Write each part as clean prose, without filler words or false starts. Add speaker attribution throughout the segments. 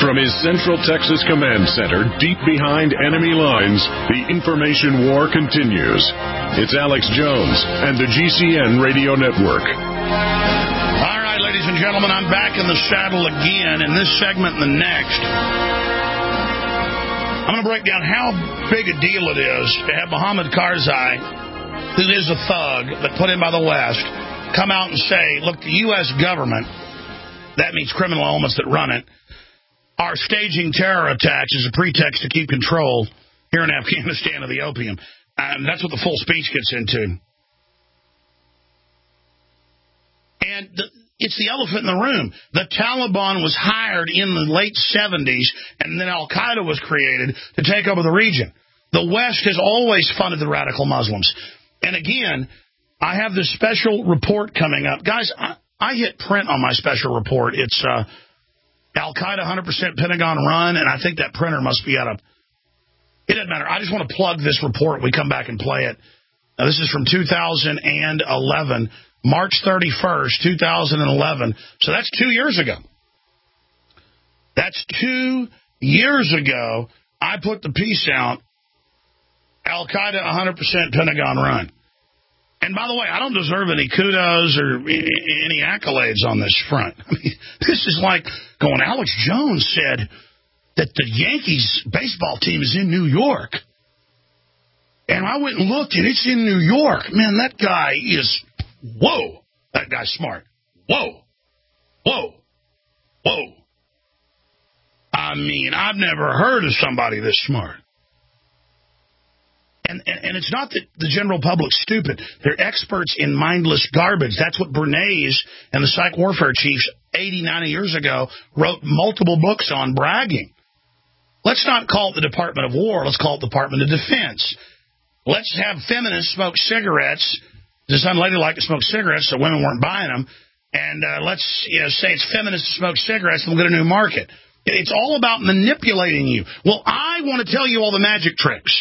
Speaker 1: From his Central Texas Command Center, deep behind enemy lines, the information war continues. It's Alex Jones and the GCN Radio Network.
Speaker 2: All right, ladies and gentlemen, I'm back in the saddle again. In this segment and the next, I'm going to break down how big a deal it is to have Mohammed Karzai, who is a thug, but put in by the West, come out and say, look, the U.S. government, that means criminal elements that run it, are staging terror attacks as a pretext to keep control here in Afghanistan of the opium. That's what the full speech gets into. And it's the elephant in the room. The Taliban was hired in the late 70s, and then Al-Qaeda was created to take over the region. The West has always funded the radical Muslims. And again, I have this special report coming up. Guys, I hit print on my special report. It's Al-Qaeda 100% Pentagon run, and I think that printer must be out of... It doesn't matter. I just want to plug this report. We come back and play it. Now, this is from 2011, March 31st, 2011. So that's 2 years ago. That's 2 years ago. I put the piece out, Al-Qaeda 100% Pentagon run. And by the way, I don't deserve any kudos or any accolades on this front. I mean, this is like going, Alex Jones said that the Yankees baseball team is in New York. And I went and looked, and it's in New York. Man, that guy is, whoa, that guy's smart. Whoa, whoa, whoa. I mean, I've never heard of somebody this smart. And it's not that the general public's stupid. They're experts in mindless garbage. That's what Bernays and the psych warfare chiefs 80, 90 years ago wrote multiple books on bragging. Let's not call it the Department of War. Let's call it the Department of Defense. Let's have feminists smoke cigarettes. It's unladylike to smoke cigarettes, so women weren't buying them. And let's say it's feminists to smoke cigarettes, and we'll get a new market. It's all about manipulating you. Well, I want to tell you all the magic tricks.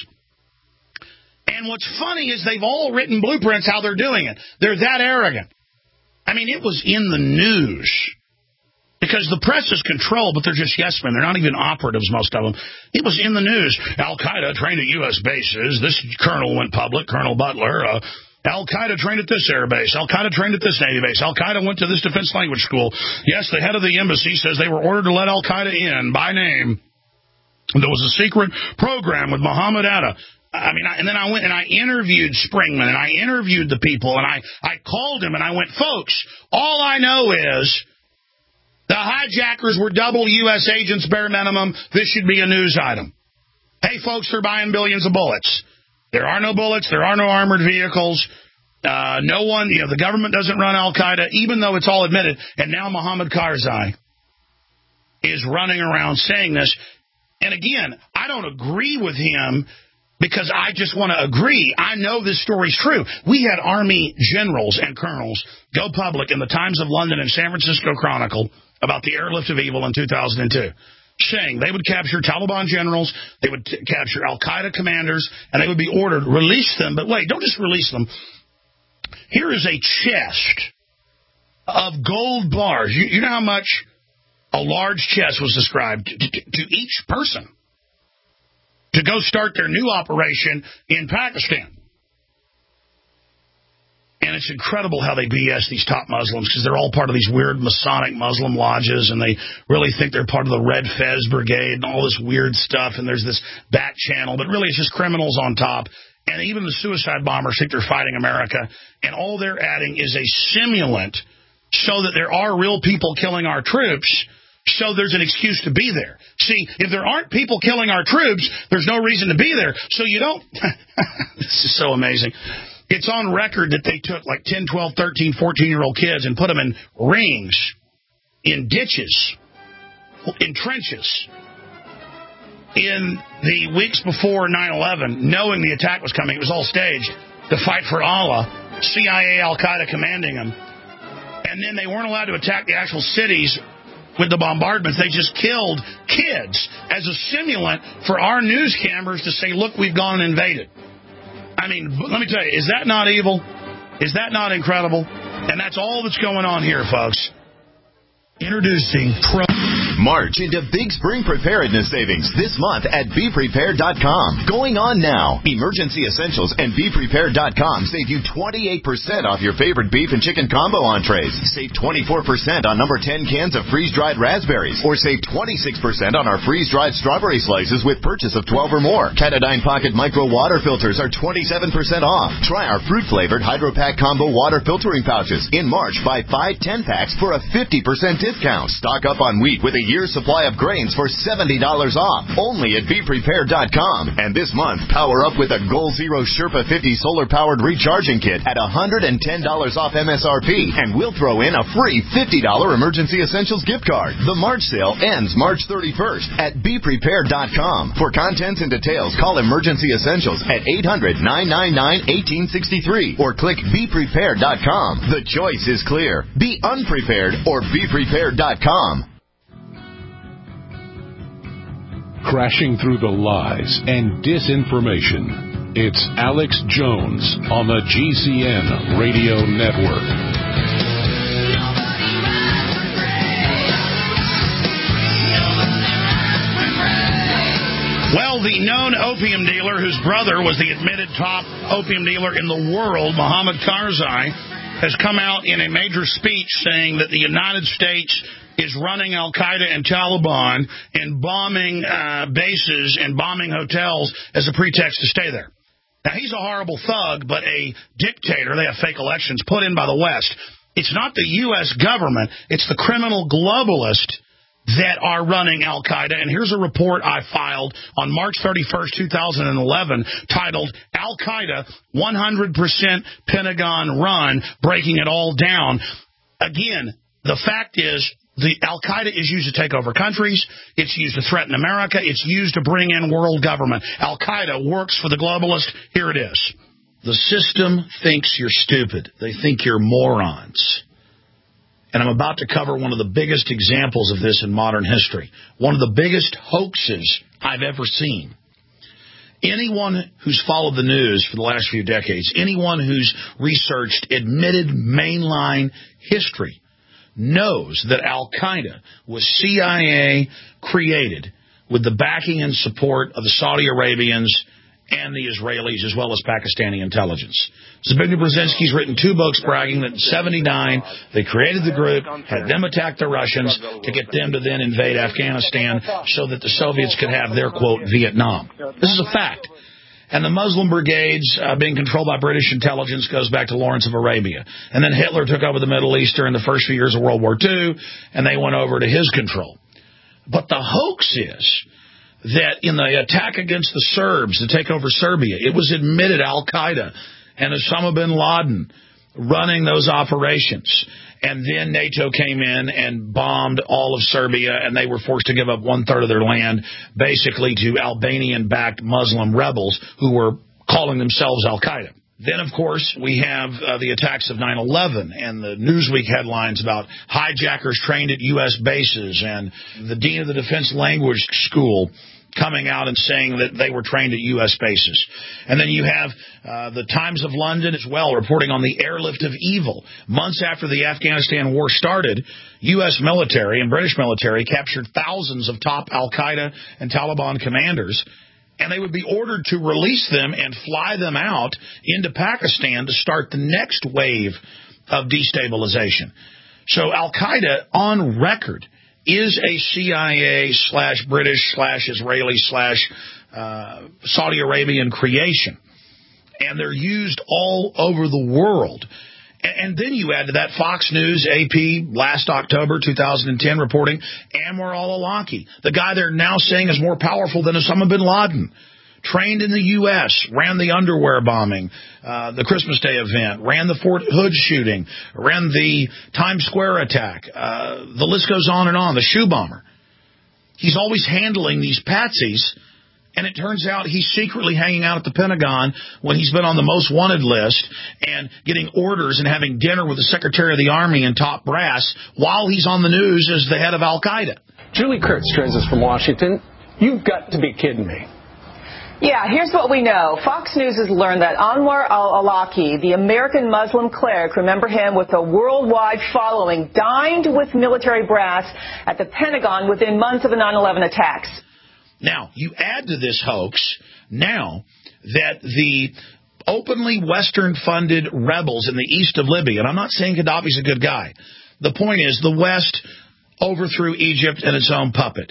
Speaker 2: And what's funny is they've all written blueprints how they're doing it. They're that arrogant. I mean, it was in the news. Because the press is controlled, but they're just yes men. They're not even operatives, most of them. It was in the news. Al-Qaeda trained at U.S. bases. This colonel went public, Colonel Butler. Al-Qaeda trained at this air base. Al-Qaeda trained at this Navy base. Al-Qaeda went to this defense language school. Yes, the head of the embassy says they were ordered to let Al-Qaeda in by name. There was a secret program with Muhammad Atta. I mean, and then I went and I interviewed Springman, and I interviewed the people, and I called him, and I went, folks, all I know is the hijackers were double U.S. agents, bare minimum. This should be a news item. Hey, folks, they're buying billions of bullets. There are no bullets. There are no armored vehicles. No one, the government doesn't run Al-Qaeda, even though it's all admitted. And now Mohammed Karzai is running around saying this. And again, I don't agree with him because I just want to agree. I know this story's true. We had Army generals and colonels go public in the Times of London and San Francisco Chronicle about the airlift of evil in 2002, saying they would capture Taliban generals, they would capture Al-Qaeda commanders, and they would be ordered, release them. But wait, don't just release them. Here is a chest of gold bars. You know how much a large chest was described to each person to go start their new operation in Pakistan. And it's incredible how they BS these top Muslims because they're all part of these weird Masonic Muslim lodges, and they really think they're part of the Red Fez Brigade and all this weird stuff, and there's this back channel, but really it's just criminals on top. And even the suicide bombers think they're fighting America, and all they're adding is a simulant so that there are real people killing our troops, so there's an excuse to be there. See, if there aren't people killing our troops, there's no reason to be there. So you don't... This is so amazing. It's on record that they took like 10, 12, 13, 14-year-old kids and put them in rings, in ditches, in trenches. In the weeks before 9/11, knowing the attack was coming, it was all staged to fight for Allah, CIA, Al-Qaeda commanding them. And then they weren't allowed to attack the actual cities with the bombardments. They just killed kids as a simulant for our news cameras to say, look, we've gone and invaded. I mean, let me tell you, is that not evil? Is that not incredible? And that's all that's going on here, folks. Introducing
Speaker 3: March into Big Spring Preparedness Savings this month at BePrepared.com. Going on now. Emergency Essentials and BePrepared.com save you 28% off your favorite beef and chicken combo entrees. Save 24% on number 10 cans of freeze-dried raspberries. Or save 26% on our freeze-dried strawberry slices with purchase of 12 or more. Katadyn Pocket Micro Water Filters are 27% off. Try our fruit-flavored Hydro Pack Combo Water Filtering Pouches. In March, buy 5 10-packs for a 50% discount. Stock up on wheat with a year's supply of grains for $70 off. Only at BePrepared.com. And this month, power up with a Goal Zero Sherpa 50 solar-powered recharging kit at $110 off MSRP. And we'll throw in a free $50 Emergency Essentials gift card. The March sale ends March 31st at BePrepared.com. For contents and details, call Emergency Essentials at 800-999-1863 or click BePrepared.com. The choice is clear. Be unprepared or BePrepared.com.
Speaker 1: Crashing through the lies and disinformation. It's Alex Jones on the GCN Radio Network.
Speaker 2: Well, the known opium dealer, whose brother was the admitted top opium dealer in the world, Mohammed Karzai, has come out in a major speech saying that the United States is running al-Qaeda and Taliban and bombing bases and bombing hotels as a pretext to stay there. Now, he's a horrible thug, but a dictator. They have fake elections put in by the West. It's not the U.S. government. It's the criminal globalists that are running al-Qaeda. And here's a report I filed on March 31st, 2011, titled Al-Qaeda 100% Pentagon Run, Breaking It All Down. Again, the fact is, the al-Qaeda is used to take over countries. It's used to threaten America. It's used to bring in world government. Al-Qaeda works for the globalists. Here it is. The system thinks you're stupid. They think you're morons. And I'm about to cover one of the biggest examples of this in modern history. One of the biggest hoaxes I've ever seen. Anyone who's followed the news for the last few decades, anyone who's researched admitted mainline history, knows that al-Qaeda was CIA created with the backing and support of the Saudi Arabians and the Israelis, as well as Pakistani intelligence. Zbigniew Brzezinski's written 2 books bragging that in 1979 they created the group, had them attack the Russians to get them to then invade Afghanistan so that the Soviets could have their, quote, Vietnam. This is a fact. And the Muslim brigades being controlled by British intelligence goes back to Lawrence of Arabia. And then Hitler took over the Middle East during the first few years of World War II, and they went over to his control. But the hoax is that in the attack against the Serbs to take over Serbia, it was admitted al-Qaeda and Osama bin Laden running those operations. And then NATO came in and bombed all of Serbia, and they were forced to give up 1/3 of their land, basically to Albanian-backed Muslim rebels who were calling themselves al-Qaeda. Then, of course, we have the attacks of 9/11 and the Newsweek headlines about hijackers trained at U.S. bases and the dean of the Defense Language School coming out and saying that they were trained at U.S. bases. And then you have the Times of London as well reporting on the airlift of evil. Months after the Afghanistan war started, U.S. military and British military captured thousands of top al-Qaeda and Taliban commanders, and they would be ordered to release them and fly them out into Pakistan to start the next wave of destabilization. So al-Qaeda, on record, is a CIA/British/Israeli/Saudi Arabian creation. And they're used all over the world. And then you add to that Fox News, AP, last October 2010, reporting Anwar al-Awlaki, the guy they're now saying is more powerful than Osama bin Laden, trained in the U.S., ran the underwear bombing, the Christmas Day event, ran the Fort Hood shooting, ran the Times Square attack. The list goes on and on, the shoe bomber. He's always handling these patsies, and it turns out he's secretly hanging out at the Pentagon when he's been on the most wanted list and getting orders and having dinner with the Secretary of the Army and top brass while he's on the news as the head of al-Qaeda.
Speaker 4: Julie Kurtz joins us from Washington. You've got to be kidding me. Yeah, here's what we know. Fox News has learned that Anwar al-Awlaki, the American Muslim cleric, remember him with a worldwide following, dined with military brass at the Pentagon within months of the 9/11 attacks.
Speaker 2: Now, you add to this hoax now that the openly Western-funded rebels in the east of Libya, and I'm not saying Gaddafi's a good guy. The point is the West overthrew Egypt and its own puppet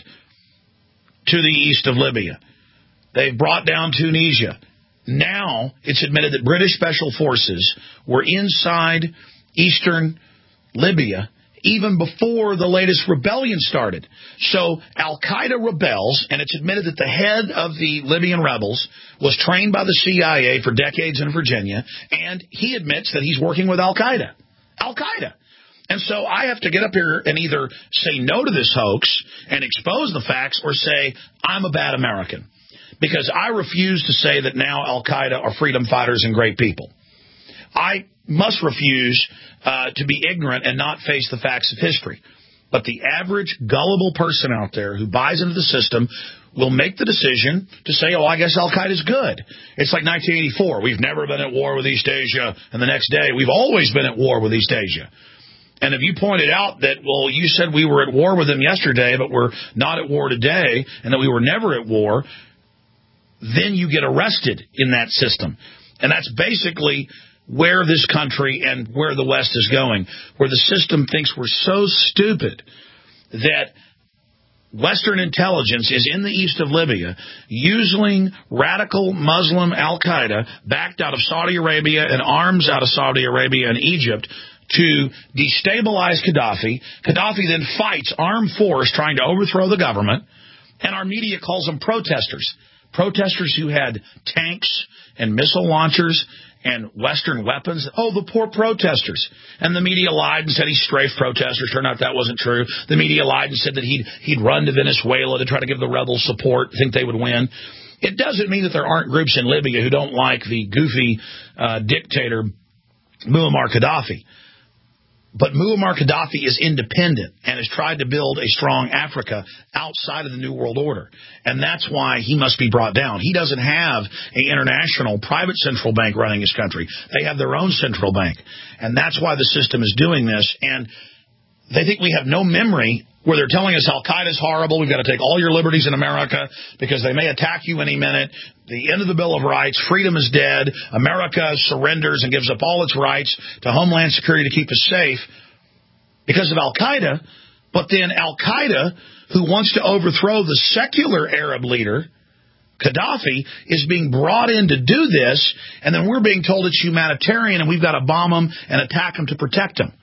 Speaker 2: to the east of Libya. They've brought down Tunisia. Now it's admitted that British special forces were inside eastern Libya even before the latest rebellion started. So Al-Qaeda rebels, and it's admitted that the head of the Libyan rebels was trained by the CIA for decades in Virginia, and he admits that he's working with Al-Qaeda. Al-Qaeda. And so I have to get up here and either say no to this hoax and expose the facts or say I'm a bad American. Because I refuse to say that now Al-Qaeda are freedom fighters and great people. I must refuse to be ignorant and not face the facts of history. But the average gullible person out there who buys into the system will make the decision to say, oh, I guess Al-Qaeda's good. It's like 1984. We've never been at war with East Asia. And the next day, we've always been at war with East Asia. And if you pointed out that, well, you said we were at war with them yesterday, but we're not at war today, and that we were never at war, then you get arrested in that system. And that's basically where this country and where the West is going, where the system thinks we're so stupid that Western intelligence is in the east of Libya using radical Muslim Al-Qaeda backed out of Saudi Arabia and arms out of Saudi Arabia and Egypt to destabilize Gaddafi. Gaddafi then fights armed force trying to overthrow the government, and our media calls them protesters. Protesters who had tanks and missile launchers and Western weapons. Oh, the poor protesters. And the media lied and said he strafed protesters. Turned out that wasn't true. The media lied and said that he'd run to Venezuela to try to give the rebels support, think they would win. It doesn't mean that there aren't groups in Libya who don't like the goofy dictator Muammar Gaddafi. But Muammar Gaddafi is independent and has tried to build a strong Africa outside of the New World Order. And that's why he must be brought down. He doesn't have an international private central bank running his country. They have their own central bank. And that's why the system is doing this. And they think we have no memory where they're telling us Al-Qaeda's horrible, we've got to take all your liberties in America because they may attack you any minute. The end of the Bill of Rights, freedom is dead, America surrenders and gives up all its rights to Homeland Security to keep us safe because of Al-Qaeda. But then Al-Qaeda, who wants to overthrow the secular Arab leader, Gaddafi, is being brought in to do this, and then we're being told it's humanitarian and we've got to bomb them and attack them to protect them.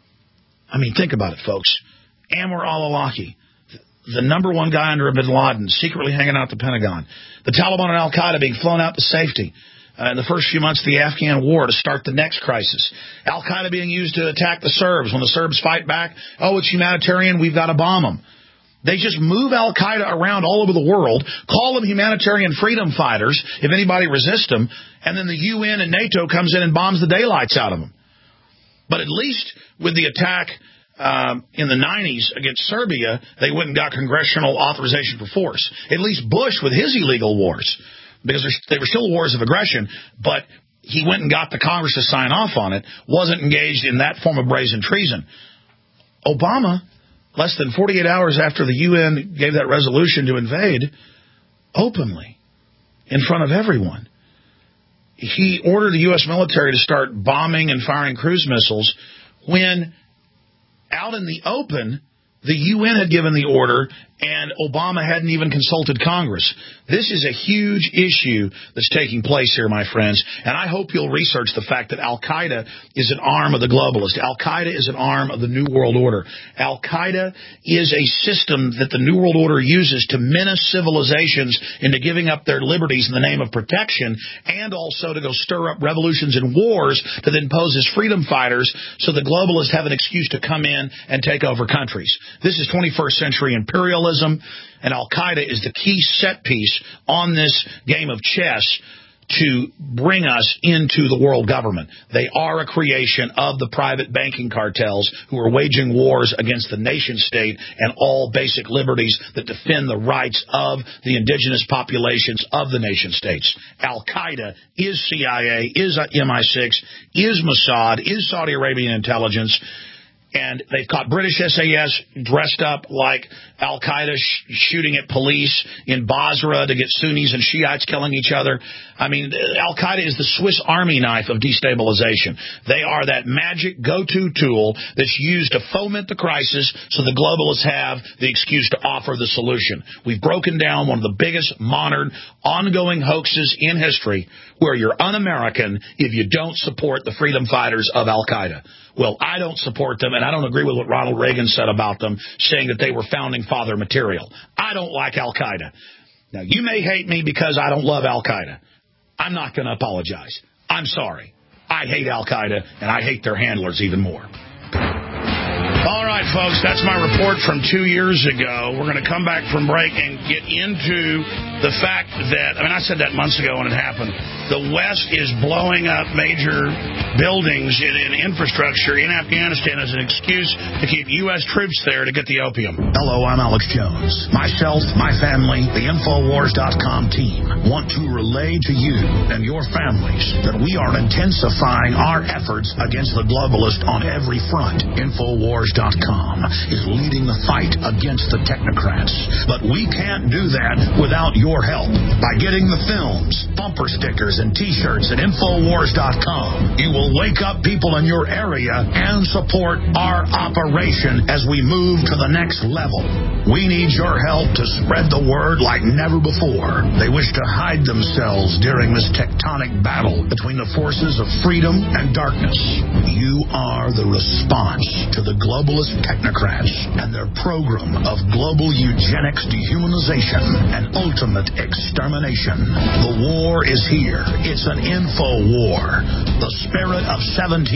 Speaker 2: I mean, think about it, folks. Anwar al-Awlaki, the number one guy under bin Laden, secretly hanging out at the Pentagon. The Taliban and Al-Qaeda being flown out to safety in the first few months of the Afghan war to start the next crisis. Al-Qaeda being used to attack the Serbs. When the Serbs fight back, oh, it's humanitarian, we've got to bomb them. They just move Al-Qaeda around all over the world, call them humanitarian freedom fighters if anybody resists them, and then the UN and NATO comes in and bombs the daylights out of them. But at least with the attack in the 90s against Serbia, they went and got congressional authorization for force. At least Bush with his illegal wars, because they were still wars of aggression, but he went and got the Congress to sign off on it, wasn't engaged in that form of brazen treason. Obama, less than 48 hours after the UN gave that resolution to invade, openly, in front of everyone, he ordered the U.S. military to start bombing and firing cruise missiles when out in the open, the UN had given the order, and Obama hadn't even consulted Congress. This is a huge issue that's taking place here, my friends, and I hope you'll research the fact that Al-Qaeda is an arm of the globalists. Al-Qaeda is an arm of the New World Order. Al-Qaeda is a system that the New World Order uses to menace civilizations into giving up their liberties in the name of protection, and also to go stir up revolutions and wars to then pose as freedom fighters so the globalists have an excuse to come in and take over countries. This is 21st century imperialism, and Al-Qaeda is the key set piece on this game of chess to bring us into the world government. They are a creation of the private banking cartels who are waging wars against the nation state and all basic liberties that defend the rights of the indigenous populations of the nation states. Al-Qaeda is CIA, is MI6, is Mossad, is Saudi Arabian intelligence. And they've caught British SAS dressed up like Al-Qaeda shooting at police in Basra to get Sunnis and Shiites killing each other. I mean, Al-Qaeda is the Swiss Army knife of destabilization. They are that magic go-to tool that's used to foment the crisis so the globalists have the excuse to offer the solution. We've broken down one of the biggest modern ongoing hoaxes in history where you're un-American if you don't support the freedom fighters of Al-Qaeda. Well, I don't support them, and I don't agree with what Ronald Reagan said about them, saying that they were founding father material. I don't like Al-Qaeda. Now, you may hate me because I don't love Al-Qaeda. I'm not going to apologize. I'm sorry. I hate Al-Qaeda, and I hate their handlers even more. All right, folks, that's my report from 2 years ago. We're going to come back from break and get into the fact that, I said that months ago when it happened. The West is blowing up major buildings in infrastructure in Afghanistan as an excuse to keep U.S. troops there to get the opium. Hello, I'm Alex Jones. Myself, my family, the Infowars.com team want to relay to you and your families that we are intensifying our efforts against the globalist on every front. Infowars.com is leading the fight against the technocrats. But we can't do that without your help. By getting the films, bumper stickers, and T-shirts at Infowars.com, you will wake up people in your area and support our operation as we move to the next level. We need your help to spread the word like never before. They wish to hide themselves during this tectonic battle between the forces of freedom and darkness. You are the response to the globalist technocrats and their program of global eugenics, dehumanization, and ultimate extermination. The war is here. It's an info war. The spirit of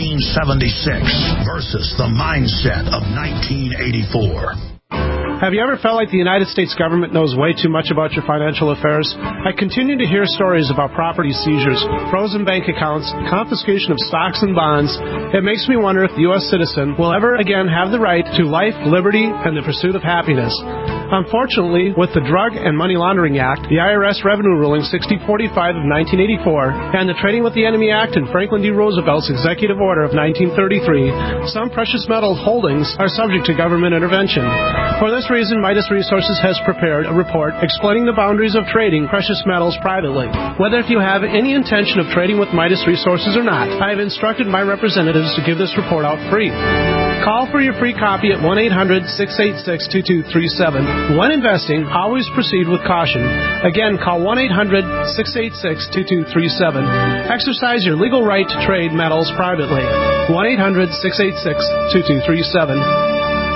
Speaker 2: 1776 versus the mindset of 1984.
Speaker 5: Have you ever felt like the United States government knows way too much about your financial affairs? I continue to hear stories about property seizures, frozen bank accounts, confiscation of stocks and bonds. It makes me wonder if the U.S. citizen will ever again have the right to life, liberty, and the pursuit of happiness. Unfortunately, with the Drug and Money Laundering Act, the IRS Revenue Ruling 6045 of 1984, and the Trading with the Enemy Act and Franklin D. Roosevelt's Executive Order of 1933, some precious metal holdings are subject to government intervention. For this reason, Midas Resources has prepared a report explaining the boundaries of trading precious metals privately. Whether if you have any intention of trading with Midas Resources or not, I have instructed my representatives to give this report out free. Call for your free copy at 1-800-686-2237. When investing, always proceed with caution. Again, call 1-800-686-2237. Exercise your legal right to trade metals privately. 1-800-686-2237.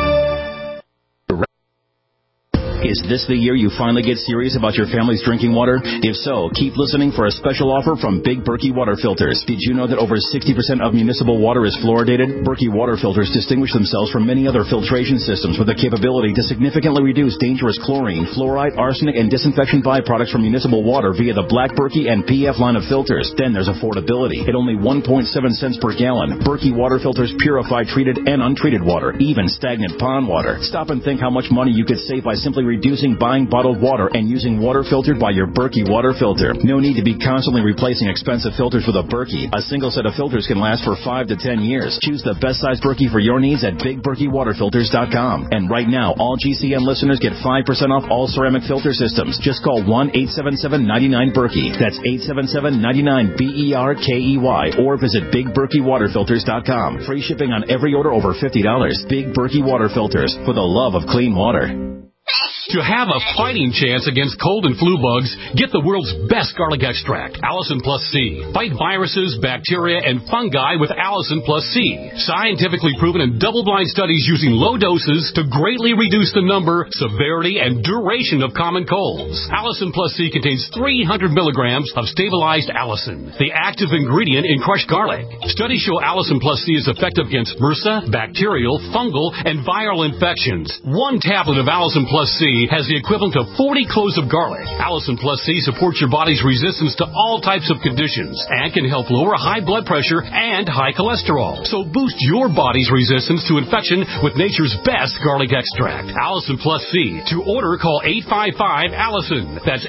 Speaker 6: Is this the year you finally get serious about your family's drinking water? If so, keep listening for a special offer from Big Berkey Water Filters. Did you know that over 60% of municipal water is fluoridated? Berkey Water Filters distinguish themselves from many other filtration systems with the capability to significantly reduce dangerous chlorine, fluoride, arsenic, and disinfection byproducts from municipal water via the Black Berkey and PF line of filters. Then there's affordability. At only 1.7 cents per gallon, Berkey Water Filters purify treated and untreated water, even stagnant pond water. Stop and think how much money you could save by simply reducing buying bottled water and using water filtered by your Berkey water filter. No need to be constantly replacing expensive filters with a Berkey. A single set of filters can last for 5 to 10 years. Choose the best size Berkey for your needs at BigBerkeyWaterFilters.com. And right now, all GCN listeners get 5% off all ceramic filter systems. Just call 1-877-99-BERKEY. That's 877-99-BERKEY. Or visit BigBerkeyWaterFilters.com. Free shipping on every order over $50. Big Berkey Water Filters, for the love of clean water.
Speaker 7: To have a fighting chance against cold and flu bugs, get the world's best garlic extract, Allison Plus C. Fight viruses, bacteria, and fungi with Allison Plus C. Scientifically proven in double-blind studies using low doses to greatly reduce the number, severity, and duration of common colds. Allison Plus C contains 300 milligrams of stabilized allicin, the active ingredient in crushed garlic. Studies show Allison Plus C is effective against MRSA, bacterial, fungal, and viral infections. 1 tablet of Allison Plus C C has the equivalent of 40 cloves of garlic. Allison Plus C supports your body's resistance to all types of conditions and can help lower high blood pressure and high cholesterol. So boost your body's resistance to infection with nature's best garlic extract. Allison Plus C. To order, call 855-ALLISON. That's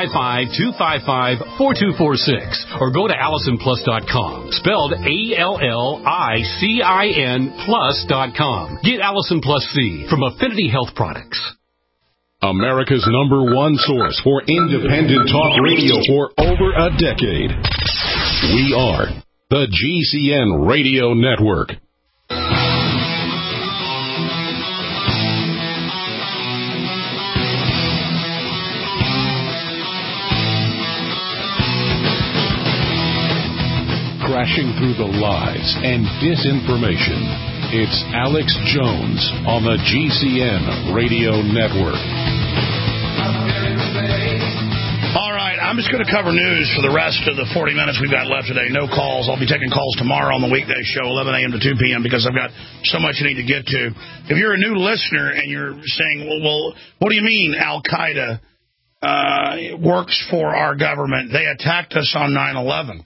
Speaker 7: 855-255-4246. Or go to AllisonPlus.com. Spelled ALLICIN plus.com. Get Allison Plus C from Affinity Health Products.
Speaker 1: America's #1 source for independent talk radio for over a decade. We are the GCN Radio Network. Crashing through the lies and disinformation, it's Alex Jones on the GCN Radio Network.
Speaker 2: All right, I'm just going to cover news for the rest of the 40 minutes we've got left today. No calls. I'll be taking calls tomorrow on the weekday show, 11 a.m. to 2 p.m., because I've got so much I need to get to. If you're a new listener and you're saying, well, what do you mean Al-Qaeda works for our government? They attacked us on 9/11.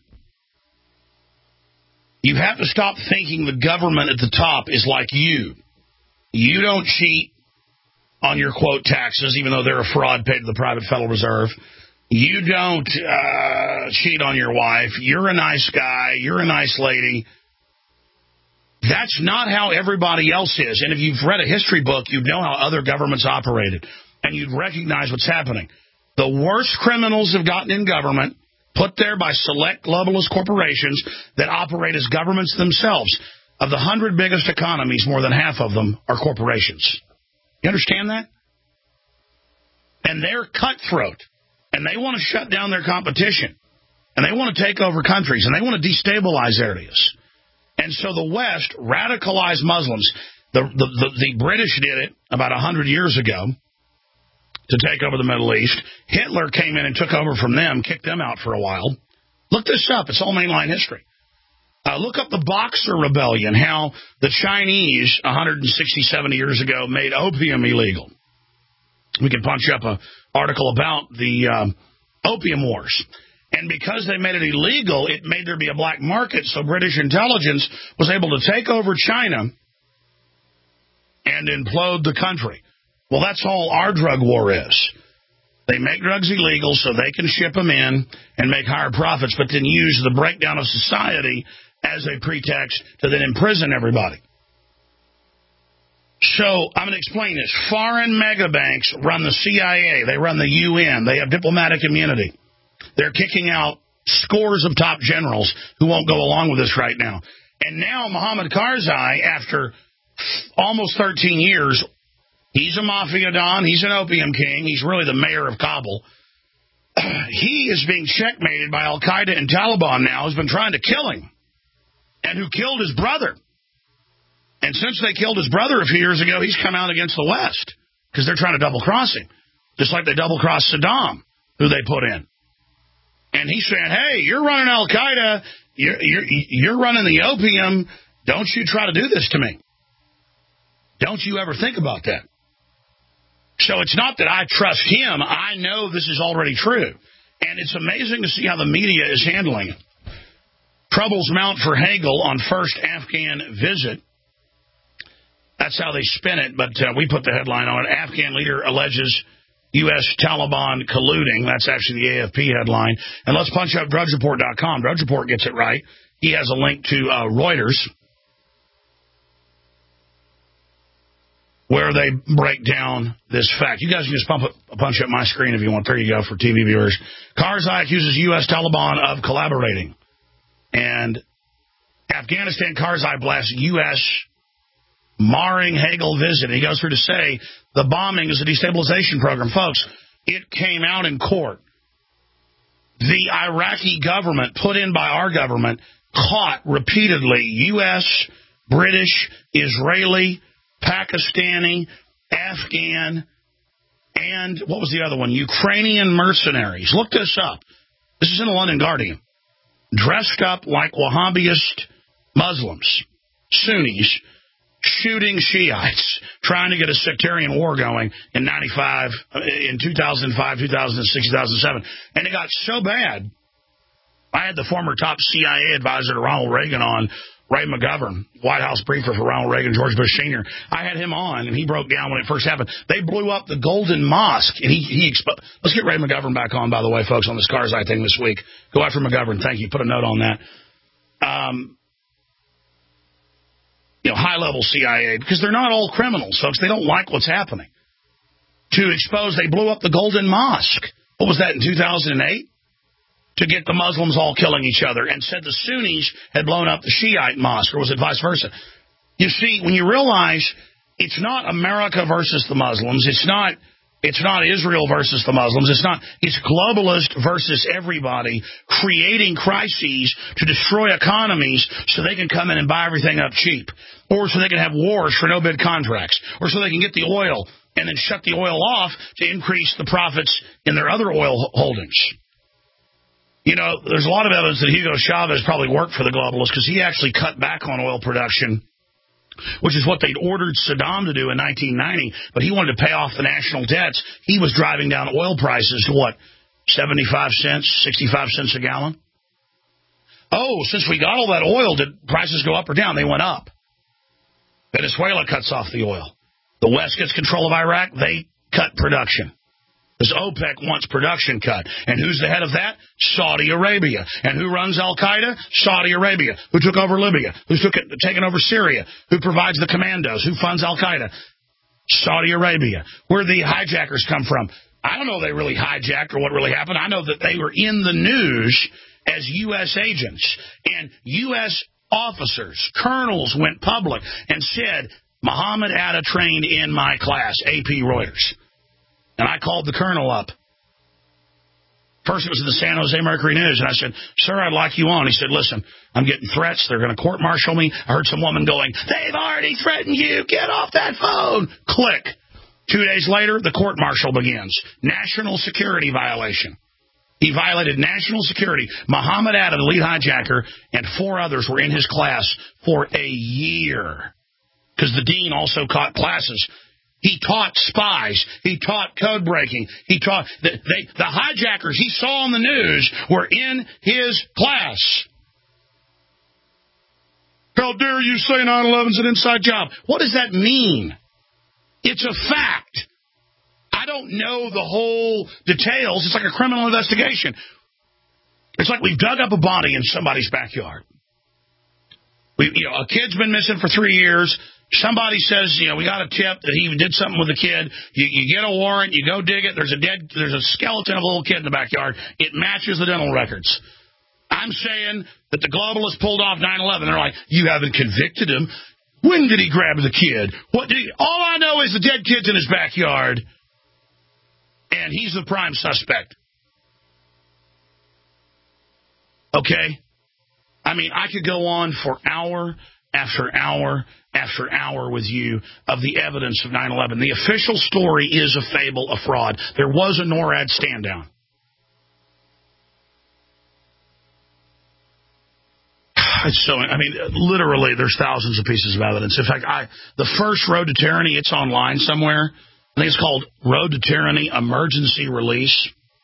Speaker 2: You have to stop thinking the government at the top is like you. You don't cheat on your, quote, taxes, even though they're a fraud paid to the private Federal Reserve. You don't cheat on your wife. You're a nice guy. You're a nice lady. That's not how everybody else is. And if you've read a history book, you'd know how other governments operated, and you'd recognize what's happening. The worst criminals have gotten in government, put there by select globalist corporations that operate as governments themselves. Of the 100 biggest economies, more than half of them are corporations. You understand that? And they're cutthroat, and they want to shut down their competition, and they want to take over countries, and they want to destabilize areas. And so the West radicalized Muslims. The British did it about 100 years ago to take over the Middle East. Hitler came in and took over from them, kicked them out for a while. Look this up. It's all mainline history. Look up the Boxer Rebellion, how the Chinese 160, 70 years ago made opium illegal. We can punch up an article about the opium wars. And because they made it illegal, it made there be a black market, so British intelligence was able to take over China and implode the country. Well, that's all our drug war is. They make drugs illegal so they can ship them in and make higher profits, but then use the breakdown of society as a pretext to then imprison everybody. So I'm going to explain this. Foreign megabanks run the CIA. They run the UN. They have diplomatic immunity. They're kicking out scores of top generals who won't go along with this right now. And now Mohammed Karzai, after almost 13 years, he's a mafia don. He's an opium king. He's really the mayor of Kabul. He is being checkmated by Al-Qaeda and Taliban now, who's been trying to kill him, and who killed his brother. And since they killed his brother a few years ago, he's come out against the West because they're trying to double-cross him, just like they double-crossed Saddam, who they put in. And he's saying, hey, you're running Al-Qaeda, you're running the opium, don't you try to do this to me. Don't you ever think about that. So it's not that I trust him. I know this is already true. And it's amazing to see how the media is handling it. Troubles mount for Hagel on first Afghan visit. That's how they spin it, but we put the headline on it. Afghan leader alleges U.S. Taliban colluding. That's actually the AFP headline. And let's punch up DrudgeReport.com. Drudge Report gets it right. He has a link to Reuters, where they break down this fact. You guys can just punch up my screen if you want. There you go for TV viewers. Karzai accuses U.S. Taliban of collaborating. And Afghanistan, Karzai blasts U.S. marring Hagel visit. He goes through to say the bombing is a destabilization program. Folks, it came out in court. The Iraqi government, put in by our government, caught repeatedly U.S., British, Israeli, Pakistani, Afghan, and what was the other one? Ukrainian mercenaries. Look this up. This is in the London Guardian. Dressed up like Wahhabist Muslims, Sunnis, shooting Shiites, trying to get a sectarian war going in 2005, 2006, 2007. And it got so bad, I had the former top CIA advisor to Ronald Reagan on, Ray McGovern, White House briefer for Ronald Reagan, George Bush Sr. I had him on, and he broke down when it first happened. They blew up the Golden Mosque, and he exposed. Let's get Ray McGovern back on, by the way, folks, on this Karzai thing this week. Go after McGovern. Thank you. Put a note on that. High-level CIA, because they're not all criminals, folks. They don't like what's happening. To expose, they blew up the Golden Mosque. What was that, in 2008? To get the Muslims all killing each other, and said the Sunnis had blown up the Shiite mosque, or was it vice versa? You see, when you realize it's not America versus the Muslims, it's not Israel versus the Muslims, it's globalist versus everybody creating crises to destroy economies so they can come in and buy everything up cheap, or so they can have wars for no-bid contracts, or so they can get the oil and then shut the oil off to increase the profits in their other oil holdings. There's a lot of evidence that Hugo Chavez probably worked for the globalists because he actually cut back on oil production, which is what they'd ordered Saddam to do in 1990, but he wanted to pay off the national debts. He was driving down oil prices to, 75 cents, 65 cents a gallon? Oh, since we got all that oil, did prices go up or down? They went up. Venezuela cuts off the oil. The West gets control of Iraq. They cut production. Because OPEC wants production cut. And who's the head of that? Saudi Arabia. And who runs Al-Qaeda? Saudi Arabia. Who took over Libya? Who's taken over Syria? Who provides the commandos? Who funds Al-Qaeda? Saudi Arabia. Where the hijackers come from? I don't know if they really hijacked or what really happened. I know that they were in the news as U.S. agents. And U.S. officers, colonels went public and said, Muhammad Atta trained in my class, AP Reuters. And I called the colonel up. First, it was the San Jose Mercury News, and I said, sir, I'd like you on. He said, listen, I'm getting threats. They're going to court-martial me. I heard some woman going, they've already threatened you. Get off that phone. Click. 2 days later, the court-martial begins. National security violation. He violated national security. Muhammad Atta, the lead hijacker, and 4 others were in his class for a year. Because the dean also taught classes. He taught spies. He taught code breaking. He taught the hijackers he saw on the news were in his class. How dare you say 9/11's an inside job? What does that mean? It's a fact. I don't know the whole details. It's like a criminal investigation. It's like we've dug up a body in somebody's backyard. A kid's been missing for 3 years. Somebody says, we got a tip that he did something with a kid. You get a warrant, you go dig it. There's a skeleton of a little kid in the backyard. It matches the dental records. I'm saying that the globalists pulled off 9/11. They're like, you haven't convicted him. When did he grab the kid? All I know is the dead kid's in his backyard, and he's the prime suspect. Okay? I mean, I could go on for hour after hour after hour with you of the evidence of 9/11. The official story is a fable, a fraud. There was a NORAD stand-down. Literally, there's thousands of pieces of evidence. In fact, the first Road to Tyranny, it's online somewhere. I think it's called Road to Tyranny Emergency Release.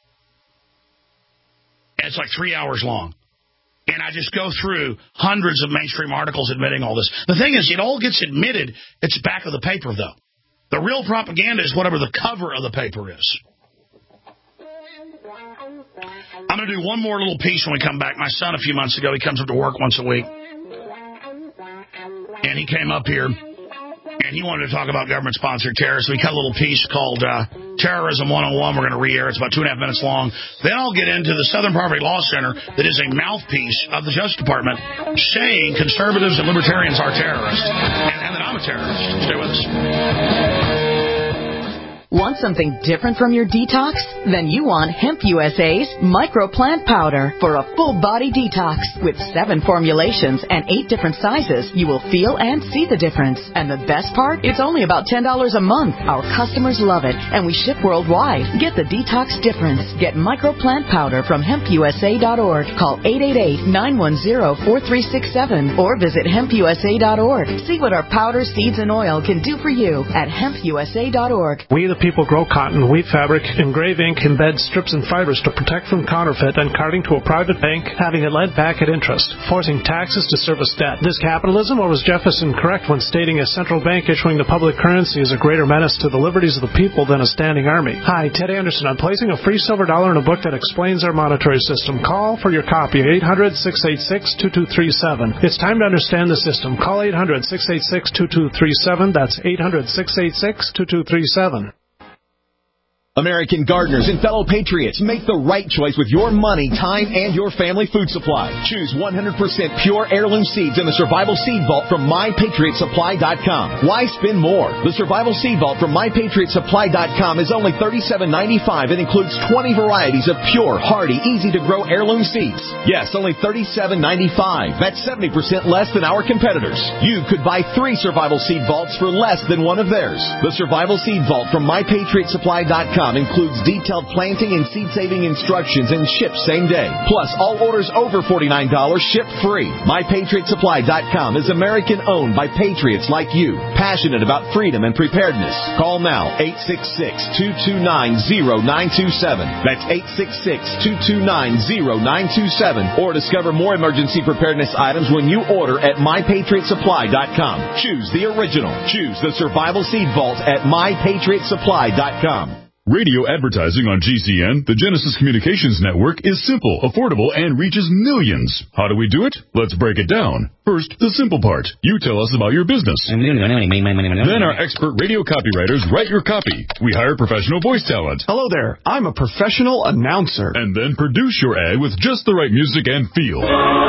Speaker 2: And it's like 3 hours long. And I just go through hundreds of mainstream articles admitting all this. The thing is, it all gets admitted. It's back of the paper, though. The real propaganda is whatever the cover of the paper is. I'm going to do one more little piece when we come back. My son, a few months ago, he comes up to work once a week. And he came up here, and he wanted to talk about government-sponsored terrorists. We cut a little piece called Terrorism 101. We're going to re-air. It's about 2.5 minutes long. Then I'll get into the Southern Poverty Law Center that is a mouthpiece of the Justice Department saying conservatives and libertarians are terrorists, and that I'm a terrorist. Stay with us.
Speaker 8: Want something different from your detox? Then you want Hemp USA's Microplant Powder for a full body detox. With 7 formulations and 8 different sizes, you will feel and see the difference. And the best part? It's only about $10 a month. Our customers love it, and we ship worldwide. Get the detox difference. Get Microplant Powder from hempusa.org. Call 888-910-4367 or visit hempusa.org. See what our powder, seeds, and oil can do for you at hempusa.org.
Speaker 5: We the people grow cotton, weave fabric, engrave ink, embed strips and fibers to protect from counterfeit and carting to a private bank, having it lent back at interest, forcing taxes to service debt. This capitalism, or was Jefferson correct when stating a central bank issuing the public currency is a greater menace to the liberties of the people than a standing army? Hi, Ted Anderson. I'm placing a free silver dollar in a book that explains our monetary system. Call for your copy, 800-686-2237. It's time to understand the system. Call 800-686-2237. That's 800-686-2237.
Speaker 3: American gardeners and fellow patriots, make the right choice with your money, time, and your family food supply. Choose 100% pure heirloom seeds in the Survival Seed Vault from MyPatriotSupply.com. Why spend more? The Survival Seed Vault from MyPatriotSupply.com is only $37.95 and includes 20 varieties of pure, hardy, easy-to-grow heirloom seeds. Yes, only $37.95. That's 70% less than our competitors. You could buy 3 Survival Seed Vaults for less than one of theirs. The Survival Seed Vault from MyPatriotSupply.com includes detailed planting and seed-saving instructions and ships same day. Plus, all orders over $49 ship free. MyPatriotSupply.com is American-owned by patriots like you, passionate about freedom and preparedness. Call now, 866-229-0927. That's 866-229-0927. Or discover more emergency preparedness items when you order at MyPatriotSupply.com. Choose the original. Choose the Survival Seed Vault at MyPatriotSupply.com.
Speaker 9: Radio advertising on GCN, the Genesis Communications Network, is simple, affordable, and reaches millions. How do we do it? Let's break it down. First, the simple part. You tell us about your business. Then our expert radio copywriters write your copy. We hire professional voice talent.
Speaker 10: Hello there. I'm a professional announcer.
Speaker 9: And then produce your ad with just the right music and feel.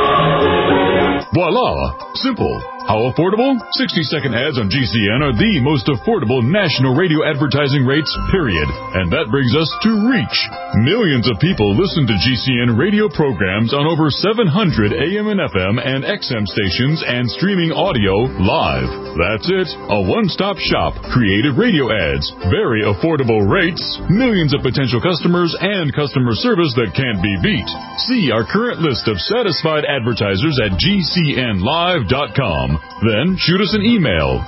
Speaker 9: Voila! Simple. How affordable? 60-second ads on GCN are the most affordable national radio advertising rates, period. And that brings us to reach. Millions of people listen to GCN radio programs on over 700 AM and FM and XM stations and streaming audio live. That's it. A one-stop shop. Creative radio ads. Very affordable rates. Millions of potential customers and customer service that can't be beat. See our current list of satisfied advertisers at GCNlive.com. Then shoot us an email,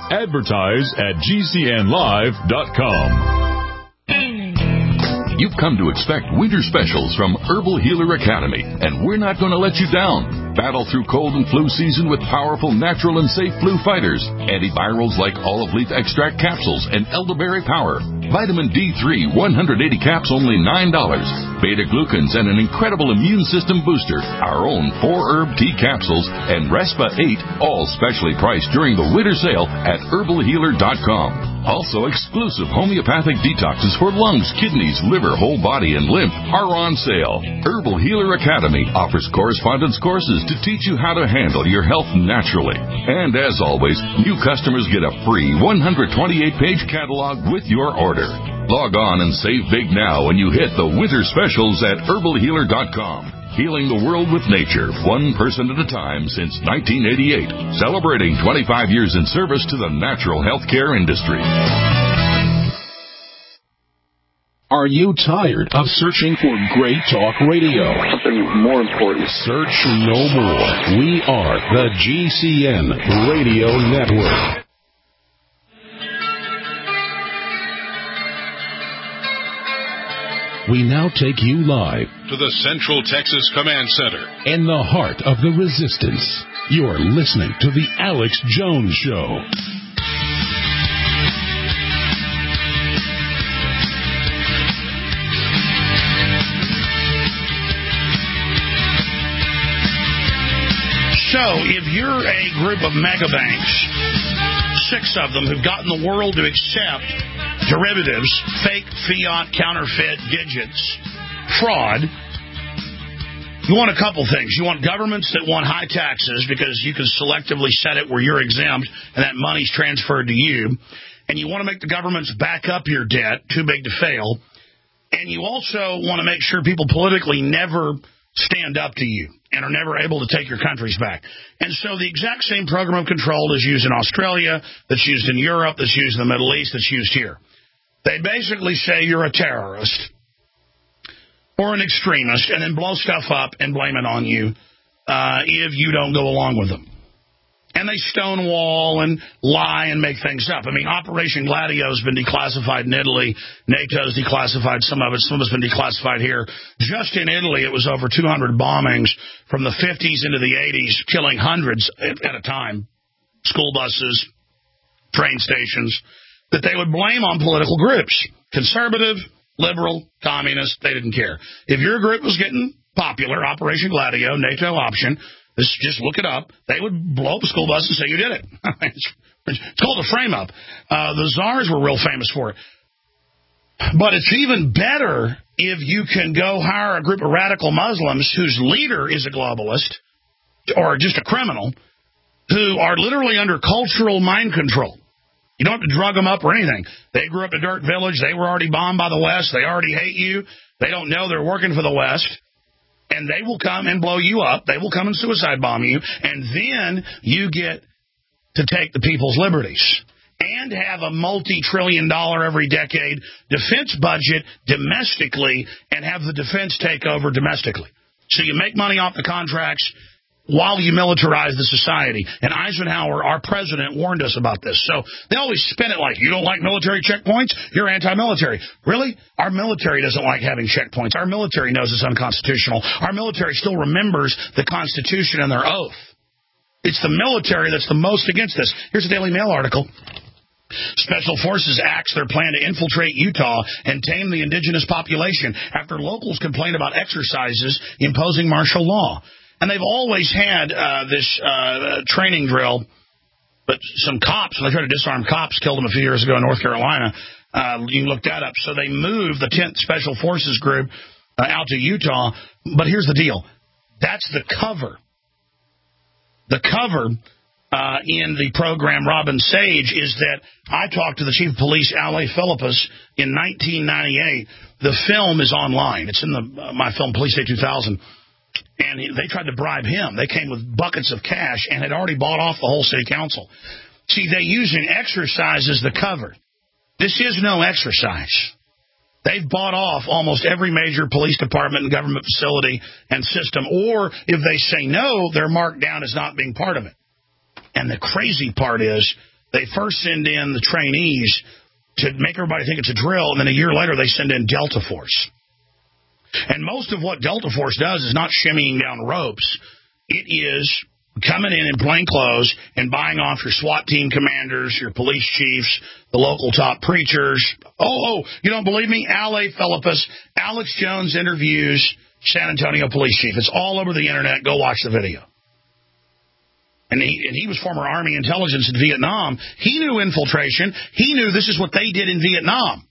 Speaker 9: advertise@gcnlive.com.
Speaker 1: You've come to expect winter specials from Herbal Healer Academy, and we're not going to let you down. Battle through cold and flu season with powerful, natural, and safe flu fighters. Antivirals like olive leaf extract capsules and elderberry power. Vitamin D3, 180 caps, only $9. Beta-glucans and an incredible immune system booster. Our own 4-herb tea capsules and Respa 8, all specially priced during the winter sale at herbalhealer.com. Also, exclusive homeopathic detoxes for lungs, kidneys, liver, whole body, and lymph are on sale. Herbal Healer Academy offers correspondence courses to teach you how to handle your health naturally. And as always, new customers get a free 128-page catalog with your order. Log on and save big now when you hit the winter specials at herbalhealer.com. Healing the world with nature, one person at a time since 1988. Celebrating 25 years in service to the natural healthcare industry. Are you tired of searching for great talk radio?
Speaker 11: Something more important.
Speaker 1: Search no more. We are the GCN Radio Network. We now take you live to the Central Texas Command Center in the heart of the resistance. You're listening to The Alex Jones Show.
Speaker 2: So, if you're a group of mega banks, 6 of them who've gotten the world to accept derivatives, fake, fiat, counterfeit, digits, fraud, you want a couple things. You want governments that want high taxes because you can selectively set it where you're exempt and that money's transferred to you. And you want to make the governments back up your debt, too big to fail. And you also want to make sure people politically never stand up to you and are never able to take your countries back. And so the exact same program of control is used in Australia, that's used in Europe, that's used in the Middle East, that's used here. They basically say you're a terrorist or an extremist and then blow stuff up and blame it on you if you don't go along with them. And they stonewall and lie and make things up. I mean, Operation Gladio has been declassified in Italy. NATO's declassified some of it. Some of it's been declassified here. Just in Italy, it was over 200 bombings from the 50s into the 80s, killing hundreds at a time. School buses, train stations, that they would blame on political groups. Conservative, liberal, communist, they didn't care. If your group was getting popular, Operation Gladio, NATO option, just look it up. They would blow up a school bus and say you did it. It's called a frame-up. The czars were real famous for it. But it's even better if you can go hire a group of radical Muslims whose leader is a globalist or just a criminal who are literally under cultural mind control. You don't have to drug them up or anything. They grew up in a dirt village. They were already bombed by the West. They already hate you. They don't know they're working for the West. And they will come and blow you up. They will come and suicide bomb you. And then you get to take the people's liberties and have a multi-trillion-dollar every decade defense budget domestically and have the defense take over domestically. So you make money off the contracts while you militarize the society. And Eisenhower, our president, warned us about this. So they always spin it like, you don't like military checkpoints? You're anti-military. Really? Our military doesn't like having checkpoints. Our military knows it's unconstitutional. Our military still remembers the Constitution and their oath. It's the military that's the most against this. Here's a Daily Mail article. Special Forces axed their plan to infiltrate Utah and tame the indigenous population after locals complained about exercises imposing martial law. And they've always had this training drill, but some cops, when they tried to disarm cops, killed them a few years ago in North Carolina. You can look that up. So they moved the 10th Special Forces Group out to Utah. But here's the deal. That's the cover. The cover in the program Robin Sage is that I talked to the chief of police, Ale Philippus, in 1998. The film is online. It's in my film, Police Day 2000. And they tried to bribe him. They came with buckets of cash and had already bought off the whole city council. See, they use an exercise as the cover. This is no exercise. They've bought off almost every major police department and government facility and system. Or if they say no, they're marked down as not being part of it. And the crazy part is they first send in the trainees to make everybody think it's a drill, and then a year later they send in Delta Force. And most of what Delta Force does is not shimmying down ropes. It is coming in plain clothes and buying off your SWAT team commanders, your police chiefs, the local top preachers. Oh, you don't believe me? Ale Philippus, Alex Jones interviews San Antonio police chief. It's all over the internet. Go watch the video. And he was former Army intelligence in Vietnam. He knew infiltration. He knew this is what they did in Vietnam.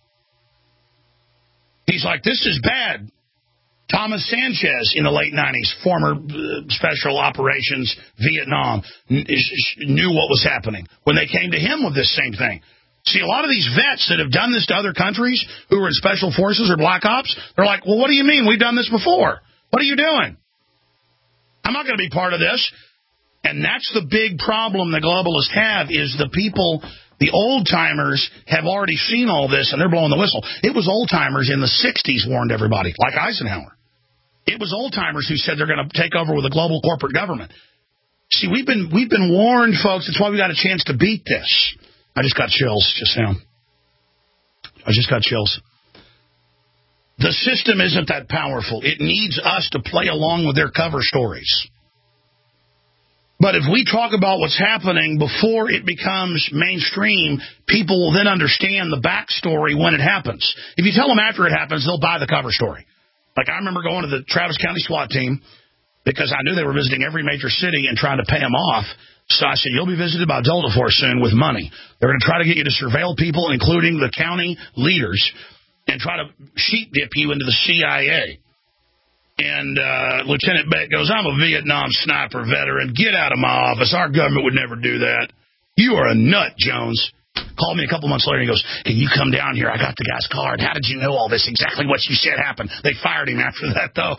Speaker 2: He's like, this is bad. Thomas Sanchez in the late 90s, former Special Operations Vietnam, knew what was happening when they came to him with this same thing. See, a lot of these vets that have done this to other countries who are in Special Forces or Black Ops, they're like, well, what do you mean? We've done this before. What are you doing? I'm not going to be part of this. And that's the big problem the globalists have is the people, the old-timers have already seen all this, and they're blowing the whistle. It was old-timers in the 60s warned everybody, like Eisenhower. It was old-timers who said they're going to take over with a global corporate government. See, we've been warned, folks. That's why we got a chance to beat this. I just got chills just now. I just got chills. The system isn't that powerful. It needs us to play along with their cover stories. But if we talk about what's happening before it becomes mainstream, people will then understand the backstory when it happens. If you tell them after it happens, they'll buy the cover story. Like I remember going to the Travis County SWAT team because I knew they were visiting every major city and trying to pay them off. So I said, you'll be visited by Delta Force soon with money. They're going to try to get you to surveil people, including the county leaders, and try to sheep dip you into the CIA. And Lieutenant Beck goes, I'm a Vietnam sniper veteran. Get out of my office. Our government would never do that. You are a nut, Jones. Called me a couple months later and he goes, "Can you come down here? I got the guy's card. How did you know all this? Exactly what you said happened." They fired him after that, though.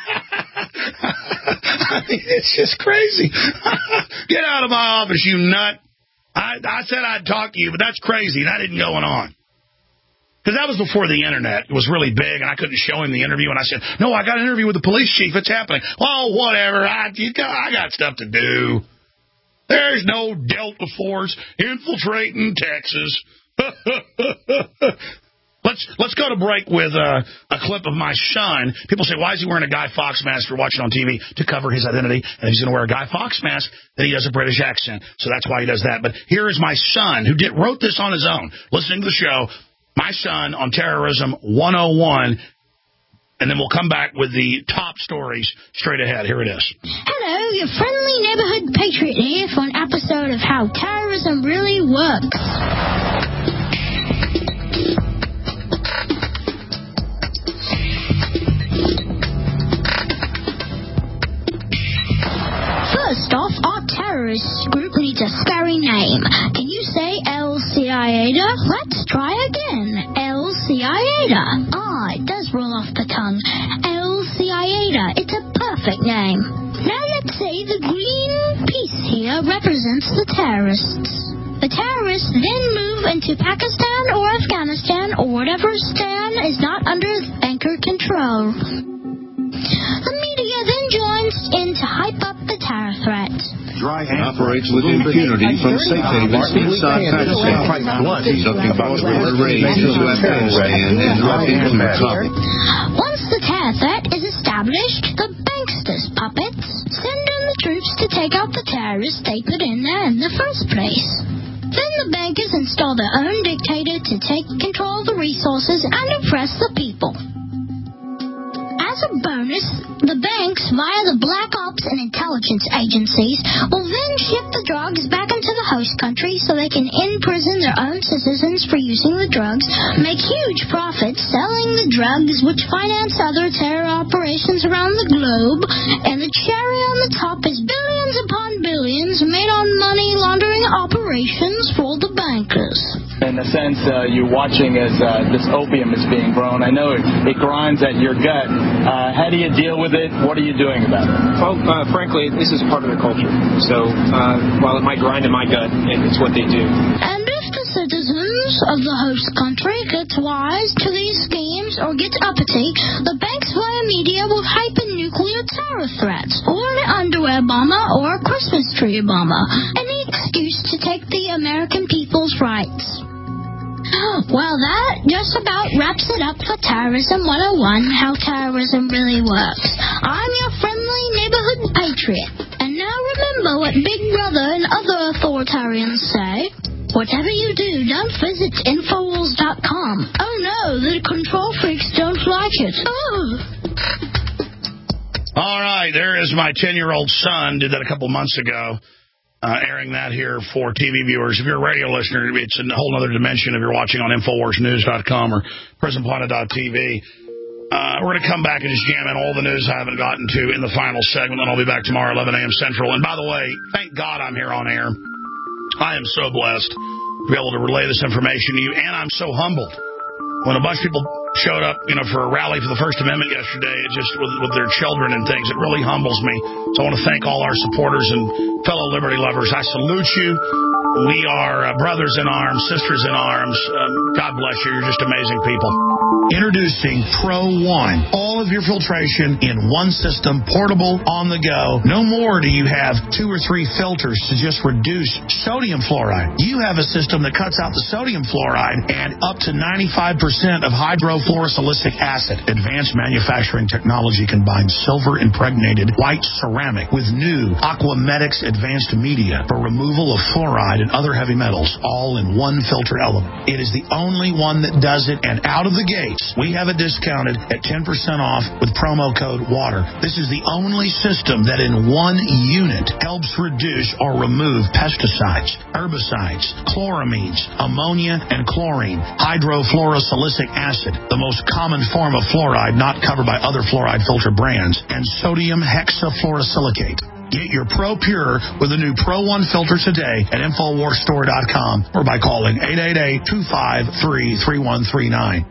Speaker 2: I mean, it's just crazy. Get out of my office, you nut. I said I'd talk to you, but that's crazy. That isn't going on. Because that was before the Internet. It was really big, and I couldn't show him the interview. And I said, "No, I got an interview with the police chief. It's happening." "Oh, whatever. I got stuff to do. There's no Delta Force infiltrating Texas." Let's go to break with a clip of my son. People say, "Why is he wearing a Guy Fawkes mask for watching on TV?" To cover his identity. And if he's going to wear a Guy Fawkes mask, then he has a British accent. So that's why he does that. But here is my son, who wrote this on his own, listening to the show. My son on Terrorism 101. And then we'll come back with the top stories straight ahead. Here it is.
Speaker 11: Hello, your friendly neighborhood patriot here for an episode of How Terrorism Really Works. First off, our terrorist group needs a scary name. Can you say El-Qaeda? Let's try again. El-Qaeda. It does roll off the tongue. El-Qaeda. It's a perfect name. Now let's say the green piece here represents the terrorists. The terrorists then move into Pakistan or Afghanistan or whatever stan is not under banker control. The media then joins in to hype up the terror threat.
Speaker 12: Operates with impunity from safe havens inside Pakistan, conducting bombs raids into Afghanistan and dropping into Kabul.
Speaker 11: Once the terror threat is established, the banksters puppets send in the troops to take out the terrorists they put in there in the first place. Then the bankers install their own dictator to take control of the resources and oppress the people. As a bonus, the banks, via the black ops and intelligence agencies, will then ship the drugs back into the host country so they can imprison their own citizens for using the drugs, make huge profits selling the drugs, which finance other terror operations around the globe, and the cherry on the top is billions upon billions made on money laundering operations for the bankers.
Speaker 13: In a sense, you're watching as this opium is being grown. I know it grinds at your gut. How do you deal with it? What are you doing about it?
Speaker 14: Well, frankly, this is part of their culture. So while it might grind in my gut, it's what they do.
Speaker 11: And if the citizens of the host country get wise to these schemes or get uppity, the banks via media will hype in nuclear terror threats, or an underwear bomber, or a Christmas tree bomber. Any excuse to take the American people's rights. Well, that just about wraps it up for Terrorism 101, How Terrorism Really Works. I'm your friendly neighborhood patriot. And now remember what Big Brother and other authoritarians say. Whatever you do, don't visit Infowars.com. Oh no, the control freaks don't like it.
Speaker 2: All right, there is my 10-year-old son. Did that a couple months ago. Airing that here for TV viewers. If you're a radio listener, it's a whole other dimension if you're watching on InfoWarsNews.com or PrisonPlanet.tv. We're going to come back and just jam in all the news I haven't gotten to in the final segment, and I'll be back tomorrow, 11 a.m. Central. And by the way, thank God I'm here on air. I am so blessed to be able to relay this information to you, and I'm so humbled. When a bunch of people showed up, for a rally for the First Amendment yesterday, it just with their children and things, it really humbles me. So I want to thank all our supporters and fellow liberty lovers. I salute you. We are brothers in arms, sisters in arms. God bless you. You're just amazing people. Introducing Pro One. All of your filtration in one system, portable, on the go. No more do you have 2 or 3 filters to just reduce sodium fluoride. You have a system that cuts out the sodium fluoride and up to 95% of hydrofluorosilicic acid. Advanced manufacturing technology combines silver-impregnated white ceramic with new Aquamedics advanced media for removal of fluoride and other heavy metals, all in one filter element. It is the only one that does it, and out of the gates, we have it discounted at 10% off with promo code WATER. This is the only system that in one unit helps reduce or remove pesticides, herbicides, chloramines, ammonia, and chlorine, hydrofluorosilicic acid, the most common form of fluoride not covered by other fluoride filter brands, and sodium hexafluorosilicate. Get your Pro Pure with the new Pro 1 filter today at InfoWarsStore.com or by calling 888-253-3139.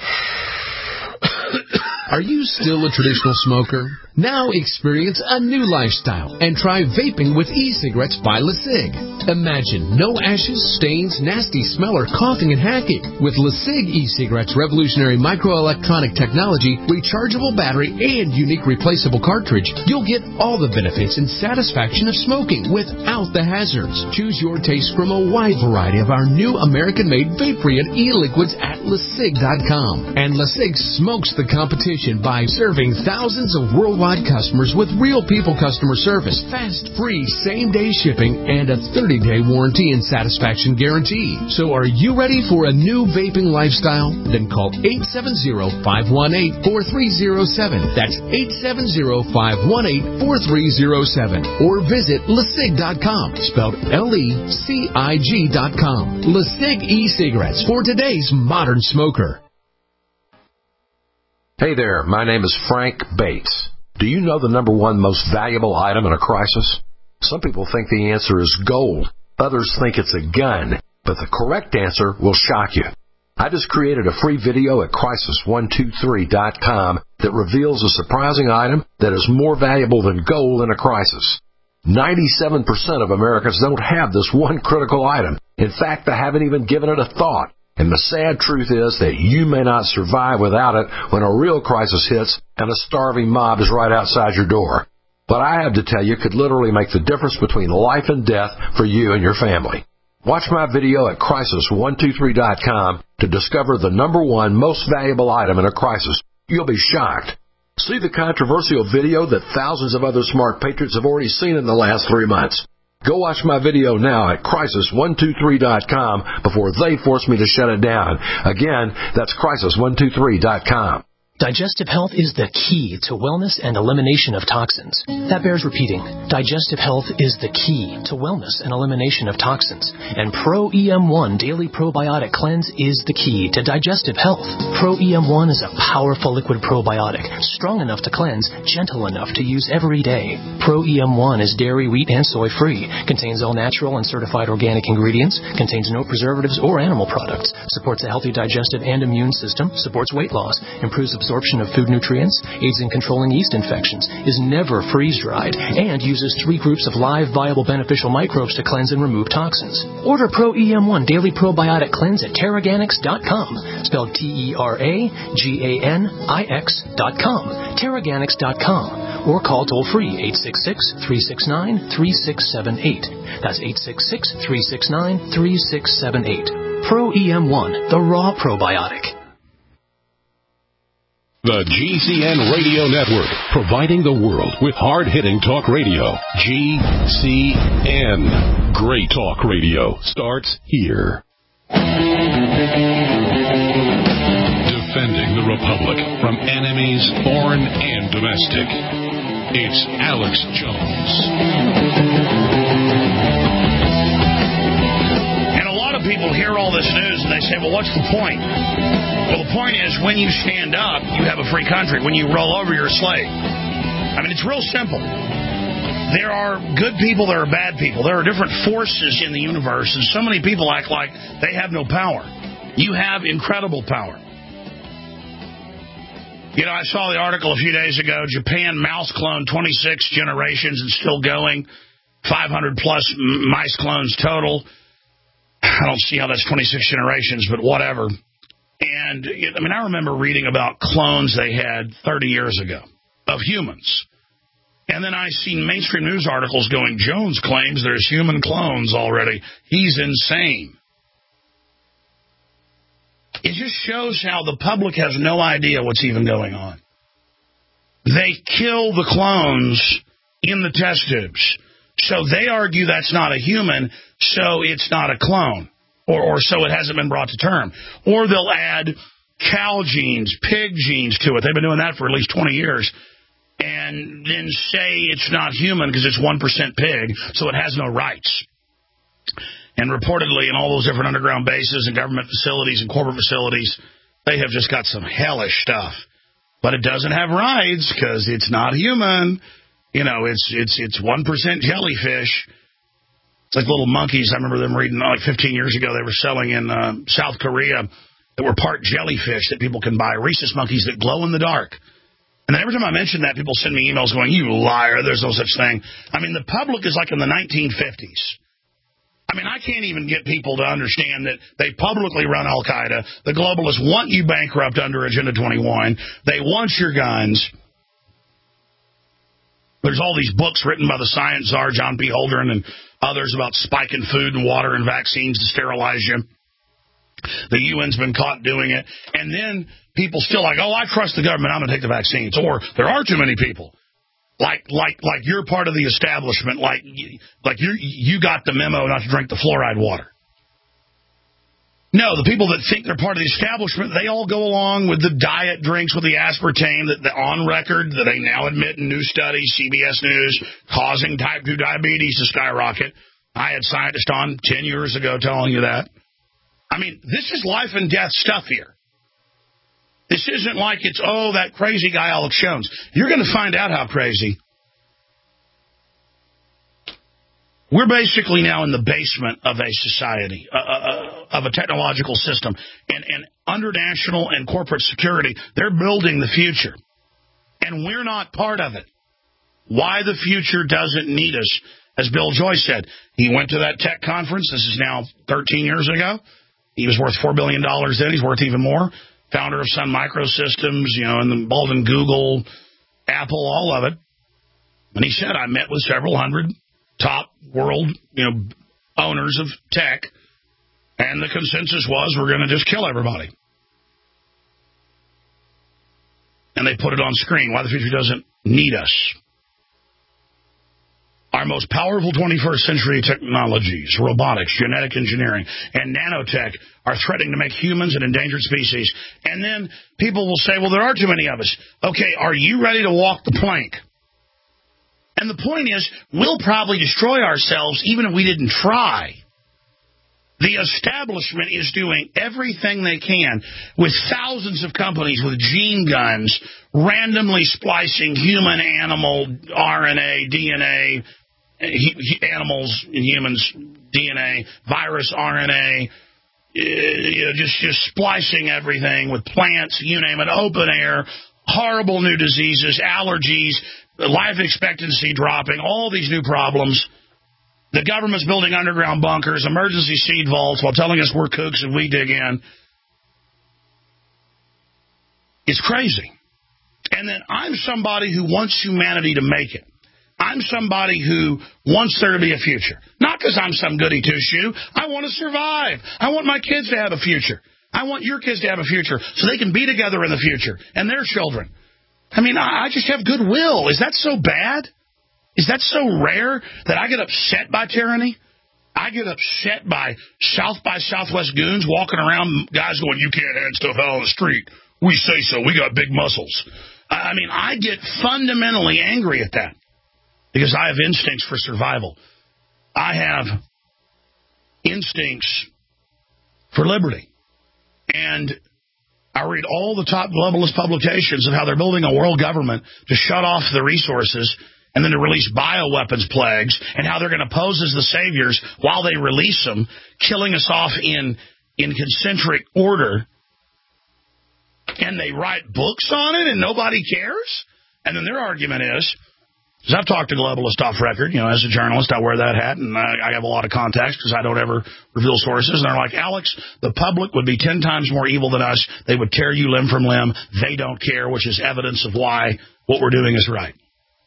Speaker 15: Are you still a traditional smoker? Now experience a new lifestyle and try vaping with e-cigarettes by LeSig. Imagine no ashes, stains, nasty smell, or coughing and hacking. With LeSig e-cigarettes' revolutionary microelectronic technology, rechargeable battery, and unique replaceable cartridge, you'll get all the benefits and satisfaction of smoking without the hazards. Choose your taste from a wide variety of our new American-made vape-free e-liquids at LeSig.com. And LeSig smokes the competition by serving thousands of worldwide customers with real people customer service, fast, free, same-day shipping, and a 30-day warranty and satisfaction guarantee. So are you ready for a new vaping lifestyle? Then call 870-518-4307. That's 870-518-4307. Or visit LeSig.com, spelled LECIG.com. LeSig e-cigarettes for today's modern smoker.
Speaker 16: Hey there, my name is Frank Bates. Do you know the number one most valuable item in a crisis? Some people think the answer is gold. Others think it's a gun. But the correct answer will shock you. I just created a free video at Crisis123.com that reveals a surprising item that is more valuable than gold in a crisis. 97% of Americans don't have this one critical item. In fact, they haven't even given it a thought. And the sad truth is that you may not survive without it when a real crisis hits and a starving mob is right outside your door. What I have to tell you could literally make the difference between life and death for you and your family. Watch my video at Crisis123.com to discover the number one most valuable item in a crisis. You'll be shocked. See the controversial video that thousands of other smart patriots have already seen in the last 3 months. Go watch my video now at Crisis123.com before they force me to shut it down. Again, that's Crisis123.com.
Speaker 14: Digestive health is the key to wellness and elimination of toxins. That bears repeating. Digestive health is the key to wellness and elimination of toxins. And Pro EM1 Daily Probiotic Cleanse is the key to digestive health. Pro EM1 is a powerful liquid probiotic, strong enough to cleanse, gentle enough to use every day. Pro EM1 is dairy, wheat, and soy free, contains all natural and certified organic ingredients, contains no preservatives or animal products, supports a healthy digestive and immune system, supports weight loss, improves absorption of food nutrients, aids in controlling yeast infections, is never freeze-dried, and uses 3 groups of live, viable, beneficial microbes to cleanse and remove toxins. Order Pro EM1 Daily Probiotic Cleanse at Teraganix.com, spelled Teraganix.com, Teraganix.com, or call toll-free 866-369-3678. That's 866-369-3678. Pro EM1, the raw probiotic.
Speaker 7: The GCN Radio Network, providing the world with hard-hitting talk radio. GCN. Great talk radio starts here. Defending the Republic from enemies, foreign and domestic. It's Alex Jones.
Speaker 2: And a lot of people hear all this news and they say, well, what's the point? Well, the point is, when you stand up, you have a free country. When you roll over, you're a slave. I mean, it's real simple. There are good people, there are bad people. There are different forces in the universe, and so many people act like they have no power. You have incredible power. You know, I saw the article a few days ago, Japan mouse cloned 26 generations and still going, 500-plus mice clones total. I don't see how that's 26 generations, but whatever. And, I mean, I remember reading about clones they had 30 years ago of humans. And then I seen mainstream news articles going, Jones claims there's human clones already. He's insane. It just shows how the public has no idea what's even going on. They kill the clones in the test tubes. So they argue that's not a human, so it's not a clone. Or so it hasn't been brought to term. Or they'll add cow genes, pig genes to it. They've been doing that for at least 20 years. And then say it's not human because it's 1% pig, so it has no rights. And reportedly in all those different underground bases and government facilities and corporate facilities, they have just got some hellish stuff. But it doesn't have rights because it's not human. It's 1% jellyfish. It's like little monkeys. I remember them reading like 15 years ago. They were selling in South Korea that were part jellyfish that people can buy, rhesus monkeys that glow in the dark. And then every time I mention that, people send me emails going, "You liar, there's no such thing." I mean, the public is like in the 1950s. I mean, I can't even get people to understand that they publicly run Al-Qaeda. The globalists want you bankrupt under Agenda 21. They want your guns. There's all these books written by the science czar, John P. Holdren, and others about spiking food and water and vaccines to sterilize you. The UN's been caught doing it. And then people still like, "Oh, I trust the government, I'm going to take the vaccines." Or there are too many people. Like you're part of the establishment, like you got the memo not to drink the fluoride water. No, the people that think they're part of the establishment, they all go along with the diet drinks with the aspartame that on record that they now admit in new studies, CBS News, causing type 2 diabetes to skyrocket. I had scientists on 10 years ago telling you that. I mean, this is life and death stuff here. This isn't like it's, that crazy guy Alex Jones. You're going to find out how crazy. We're basically now in the basement of a society, of a technological system. And under national and corporate security, they're building the future. And we're not part of it. Why the future doesn't need us, as Bill Joyce said. He went to that tech conference. This is now 13 years ago. He was worth $4 billion then. He's worth even more. Founder of Sun Microsystems, and involved in Google, Apple, all of it. And he said, I met with several hundred top world, owners of tech, and the consensus was we're going to just kill everybody. And they put it on screen, why the future doesn't need us. Our most powerful 21st century technologies, robotics, genetic engineering, and nanotech are threatening to make humans an endangered species. And then people will say, well, there are too many of us. Okay, are you ready to walk the plank? And the point is, we'll probably destroy ourselves even if we didn't try. The establishment is doing everything they can with thousands of companies with gene guns, randomly splicing human, animal, RNA, DNA, animals and humans, DNA, virus, RNA, just splicing everything with plants, you name it, open air, horrible new diseases, allergies, life expectancy dropping, all these new problems. The government's building underground bunkers, emergency seed vaults while telling us we're kooks and we dig in. It's crazy. And then I'm somebody who wants humanity to make it. I'm somebody who wants there to be a future. Not because I'm some goody two-shoe. I want to survive. I want my kids to have a future. I want your kids to have a future so they can be together in the future and their children. I mean, I just have goodwill. Is that so bad? Is that so rare that I get upset by tyranny? I get upset by South by Southwest goons walking around, guys going, you can't hand stuff out on the street. We say so. We got big muscles. I mean, I get fundamentally angry at that because I have instincts for survival. I have instincts for liberty. And I read all the top globalist publications of how they're building a world government to shut off the resources and then to release bioweapons plagues, and how they're going to pose as the saviors while they release them, killing us off in concentric order. And they write books on it and nobody cares? And then their argument is, because I've talked to globalists off record, as a journalist, I wear that hat, and I have a lot of contacts because I don't ever reveal sources. And they're like, Alex, the public would be 10 times more evil than us. They would tear you limb from limb. They don't care, which is evidence of why what we're doing is right.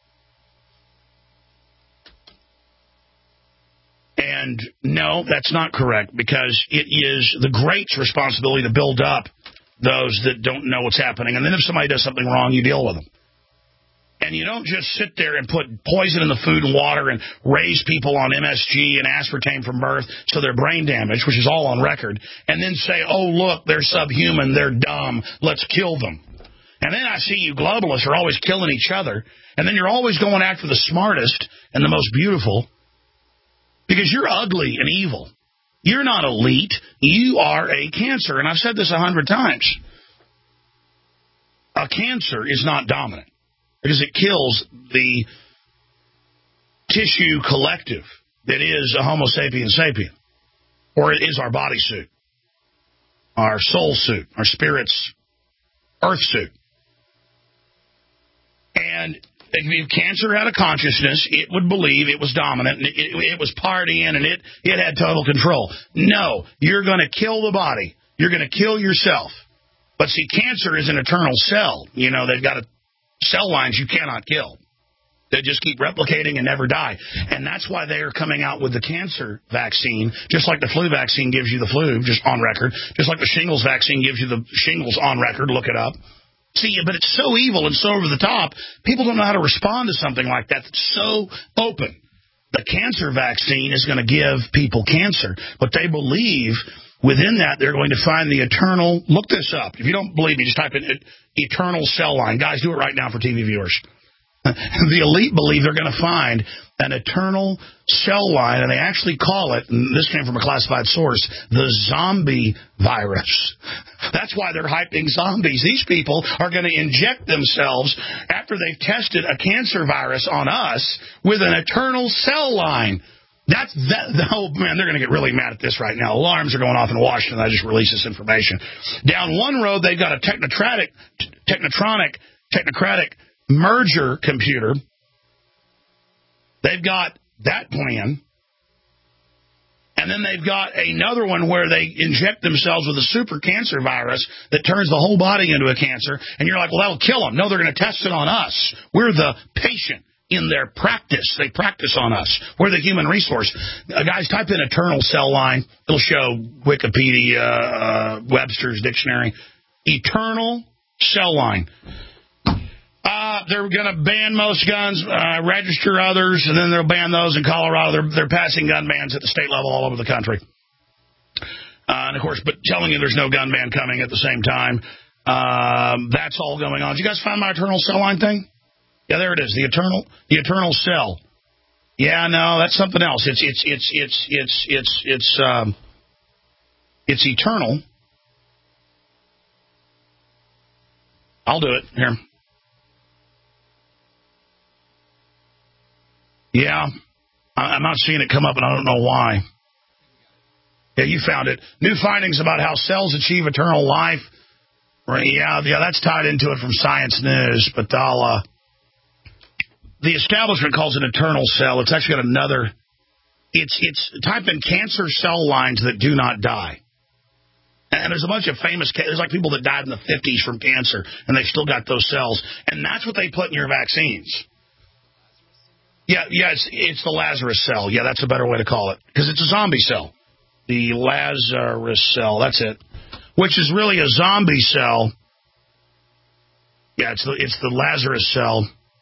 Speaker 2: And no, that's not correct, because it is the great's responsibility to build up those that don't know what's happening. And then if somebody does something wrong, you deal with them. And you don't just sit there and put poison in the food and water and raise people on MSG and aspartame from birth so they're brain damaged, which is all on record, and then say, oh, look, they're subhuman, they're dumb, let's kill them. And then I see you globalists are always killing each other, and then you're always going after the smartest and the most beautiful, because you're ugly and evil. You're not elite. You are a cancer. And I've said this 100 times. A cancer is not dominant because it kills the tissue collective that is a Homo sapien sapien, or it is our body suit, our soul suit, our spirit's earth suit. And if cancer had a consciousness, it would believe it was dominant, and it was partying, and it had total control. No, you're going to kill the body. You're going to kill yourself. But see, cancer is an eternal cell. You know, they've got cell lines you cannot kill. They just keep replicating and never die. And that's why they are coming out with the cancer vaccine, just like the flu vaccine gives you the flu, just on record, just like the shingles vaccine gives you the shingles on record, look it up. See, but it's so evil and so over the top, people don't know how to respond to something like that that's so open. The cancer vaccine is going to give people cancer, but they believe within that they're going to find the eternal, look this up. If you don't believe me, just type in eternal cell line. Guys, do it right now for TV viewers. The elite believe they're going to find an eternal cell line, and they actually call it, and this came from a classified source, the zombie virus. That's why they're hyping zombies. These people are going to inject themselves after they've tested a cancer virus on us with an eternal cell line. Oh, man, they're going to get really mad at this right now. Alarms are going off in Washington. I just released this information. Down one road, they've got a technocratic merger computer. They've got that plan. And then they've got another one where they inject themselves with a super cancer virus that turns the whole body into a cancer. And you're like, well, that'll kill them. No, they're going to test it on us. We're the patient in their practice. They practice on us. We're the human resource. Guys, type in eternal cell line. It'll show Wikipedia, Webster's dictionary. Eternal cell line. They're going to ban most guns, register others, and then they'll ban those in Colorado. They're passing gun bans at the state level all over the country. And, of course, but telling you there's no gun ban coming at the same time. That's all going on. Did you guys find my eternal cell line thing? Yeah, there it is. The eternal cell. Yeah, no, that's something else. It's eternal. I'll do it here. Yeah, I'm not seeing it come up, and I don't know why. Yeah, you found it. New findings about how cells achieve eternal life. Yeah, that's tied into it from Science News, but the establishment calls it eternal cell. It's actually got another. It's type in cancer cell lines that do not die. And there's a bunch of famous. There's like people that died in the 50s from cancer, and they've still got those cells. And that's what they put in your vaccines. Yeah, it's the Lazarus cell. Yeah, that's a better way to call it, because it's a zombie cell. The Lazarus cell, that's it. Which is really a zombie cell. Yeah, it's the Lazarus cell.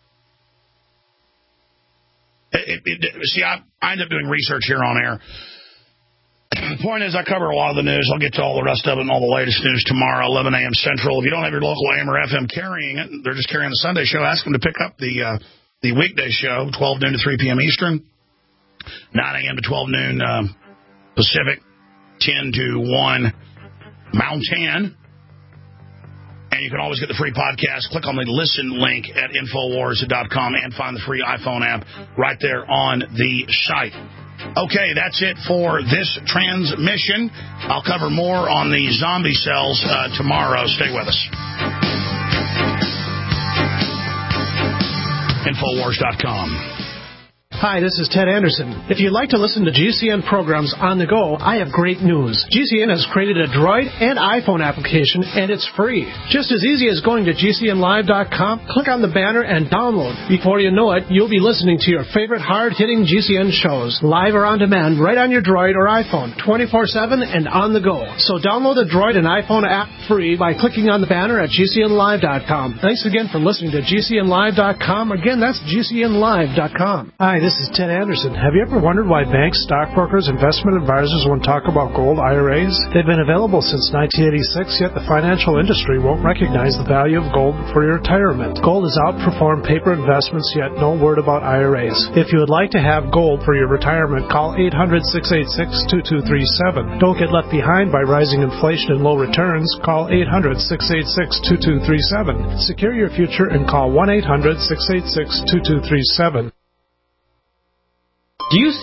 Speaker 2: See, I end up doing research here on air. The point is, I cover a lot of the news. I'll get to all the rest of it and all the latest news tomorrow, 11 a.m. Central. If you don't have your local AM or FM carrying it, they're just carrying the Sunday show. Ask them to pick up the weekday show, 12 noon to 3 p.m. Eastern, 9 a.m. to 12 noon Pacific, 10 to 1 Mountain. And you can always get the free podcast. Click on the listen link at Infowars.com and find the free iPhone app right there on the site. Okay, that's it for this transmission. I'll cover more on the zombie cells tomorrow. Stay with us. Infowars.com.
Speaker 5: Hi, this is Ted Anderson. If you'd like to listen to GCN programs on the go, I have great news. GCN has created a Droid and iPhone application, and it's free. Just as easy as going to GCNlive.com, click on the banner, and download. Before you know it, you'll be listening to your favorite hard-hitting GCN shows, live or on demand, right on your Droid or iPhone, 24/7 and on the go. So download the Droid and iPhone app free by clicking on the banner at GCNlive.com. Thanks again for listening to GCNlive.com. Again, that's GCNlive.com. Hi, this is Ted Anderson. Have you ever wondered why banks, stockbrokers, investment advisors won't talk about gold IRAs? They've been available since 1986, yet the financial industry won't recognize the value of gold for your retirement. Gold has outperformed paper investments, yet no word about IRAs. If you would like to have gold for your retirement, call 800-686-2237. Don't get left behind by rising inflation and low returns. Call 800-686-2237. Secure your future and call 1-800-686-2237.
Speaker 17: Do you